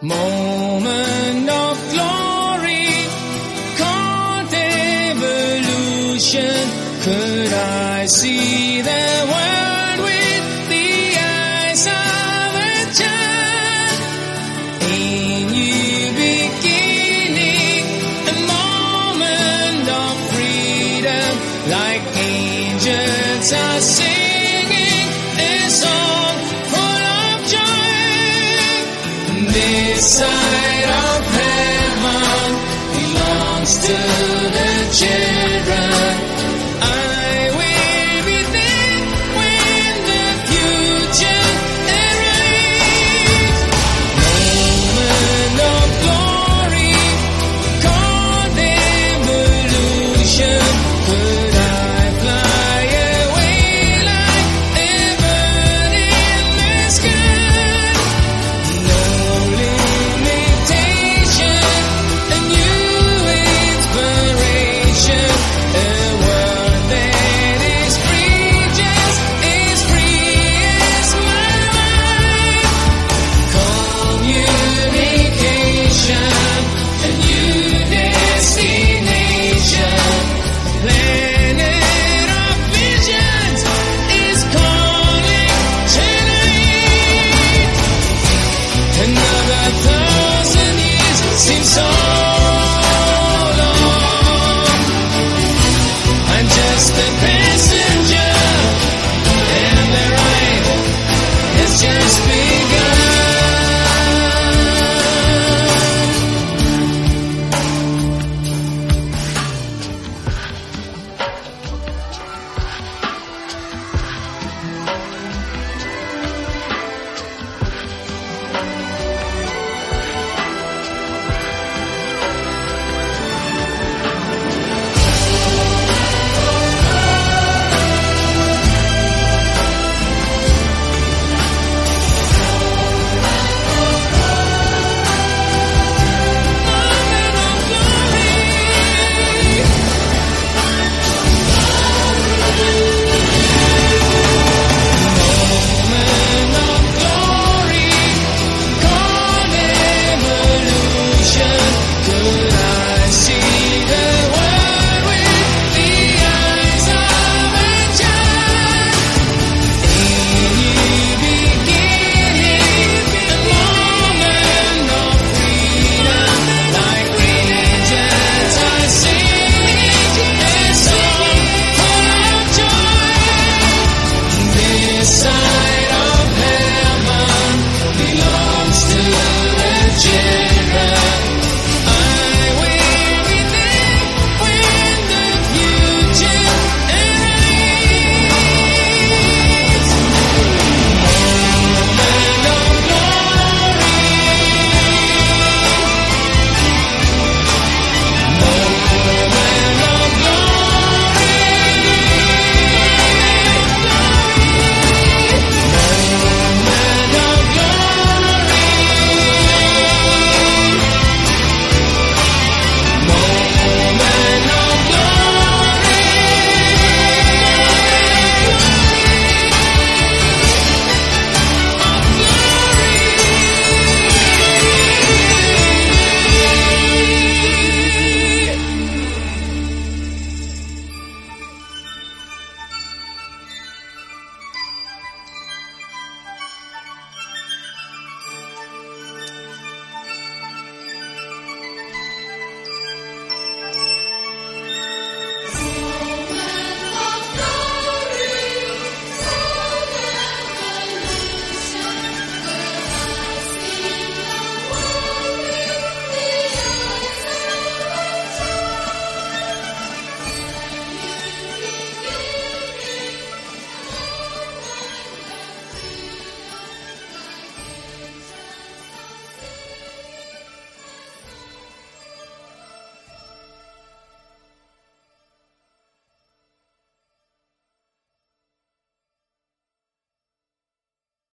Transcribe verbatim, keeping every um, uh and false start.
Moment of glory, called evolution. Could I see the world with the eyes of a child? In you beginning, a moment of freedom, like angels are singing a song full of joy. This side of heaven belongs to the children. I will be there when the future arrives. Moment of glory, called evolution. Could I fly away like a bird in the sky? No limitation, a new inspiration, a world that is free, just as free as my mind. Communication, a new destination, planet of visions is calling tonight. Another